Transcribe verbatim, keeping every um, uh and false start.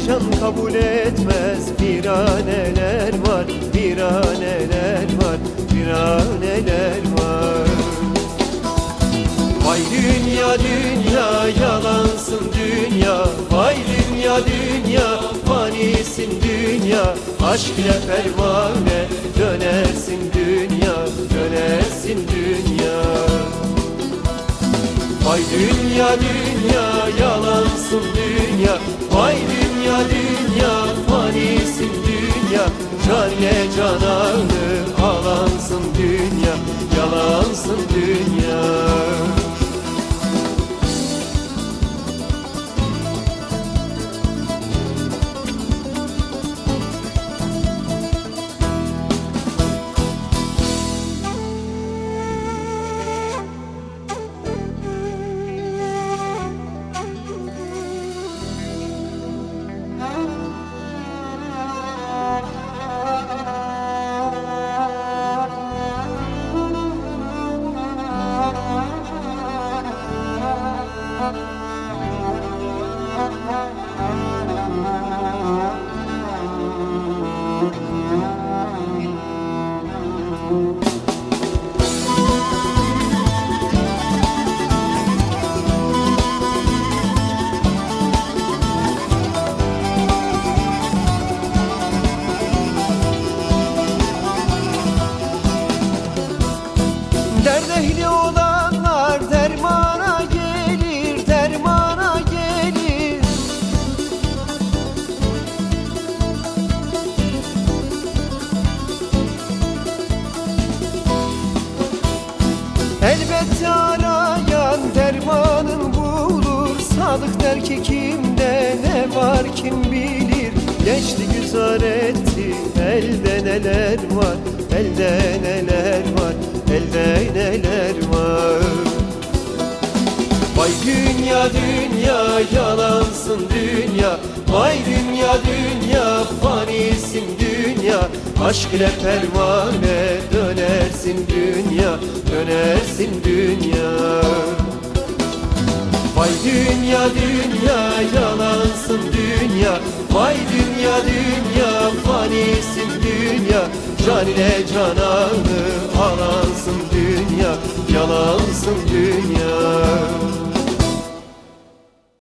can kabul etmez. Viraneler var, viraneler var, viraneler var. Vay dünya dünya yalansın dünya, vay dünya dünya fanisin dünya. Aşk ile pervane dönersin dünya, dönersin dünya. Vay dünya dünya yalansın dünya, vay dünya dünya fanisin dünya. Can ile cananı alansın dünya, yalansın dünya. Derd ehli olanlar dermana gelir, dermana gelir. Elbette arayan dermanın bulur. Sadık der ki kimde ne var kim bilir. Geçti güzar etti elde neler var, elde neler var, elde neler var. Vay dünya dünya yalansın dünya, vay dünya dünya fanisin dünya. Aşk ile pervane dönersin dünya, dönersin dünya. Vay dünya dünya yalansın dünya, vay dünya dünya fanisin dünya. Can ile cananı alansın dünya, yalansın dünya.